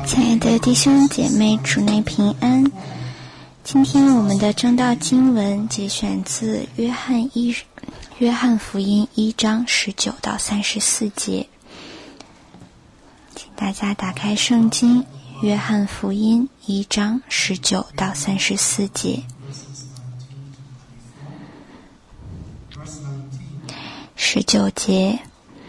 亲爱的弟兄姐妹，主内平安。今天我们的正道经文节选自约翰福音1章19到34节，请大家打开圣经，约翰福音1章19到34节。19节，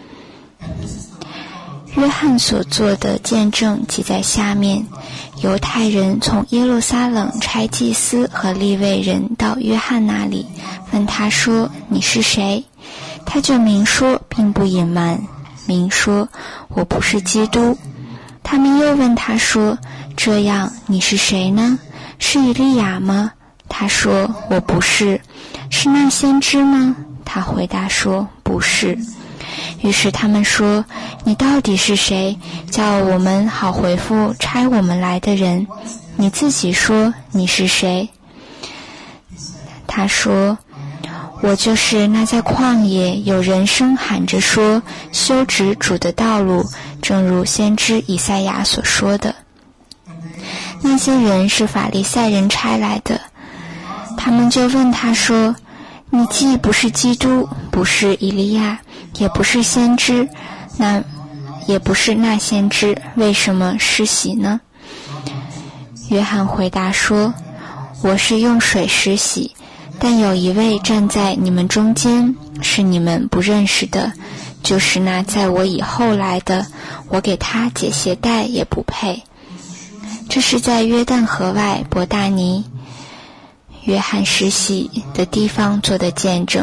约翰所做的见证记在下面。犹太人从耶路撒冷差祭司和利未人到约翰那里，问他说：“你是谁？”他就明说，并不隐瞒，明说：“我不是基督。”他们又问他说：“这样你是谁呢？是以利亚吗？”他说：“我不是。”是那先知吗？他回答说：“不是。”于是他们说：“你到底是谁？叫我们好回复差我们来的人。你自己说你是谁？”他说：“我就是那在旷野有人声喊着说，修直主的道路，正如先知以赛亚所说的。”那些人是法利赛人差来的，他们就问他说：“你既不是基督，不是以利亚，也不是先知，也不是那先知，为什么施洗呢？”约翰回答说：“我是用水施洗，但有一位站在你们中间，是你们不认识的，就是那在我以后来的，我给他解鞋带也不配。”这是在约旦河外伯大尼约翰施洗的地方做的见证。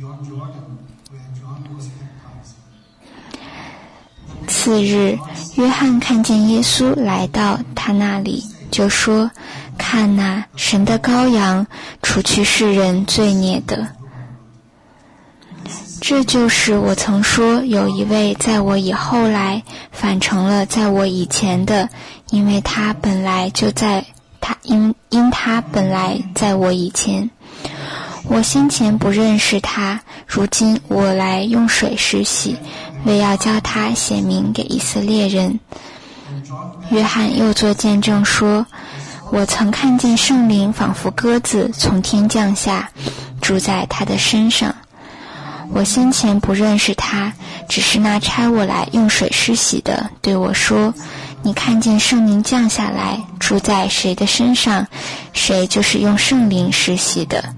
次日，约翰看见耶稣来到他那里，就说：“看哪，神的羔羊，除去世人罪孽的。”这就是我曾说，有一位在我以后来，反成了在我以前的，因为他本来就在因他本来在我以前。我先前不认识他，如今我来用水施洗，为要叫他显明给以色列人。约翰又作见证说：“我曾看见圣灵仿佛鸽子从天降下，住在他的身上。我先前不认识他，只是那差我来用水施洗的对我说：你看见圣灵降下来，住在谁的身上，谁就是用圣灵施洗的。”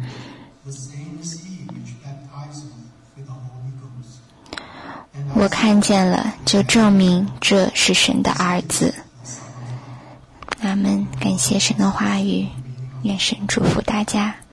我看见了，就证明这是神的儿子。阿们。感谢神的话语，愿神祝福大家。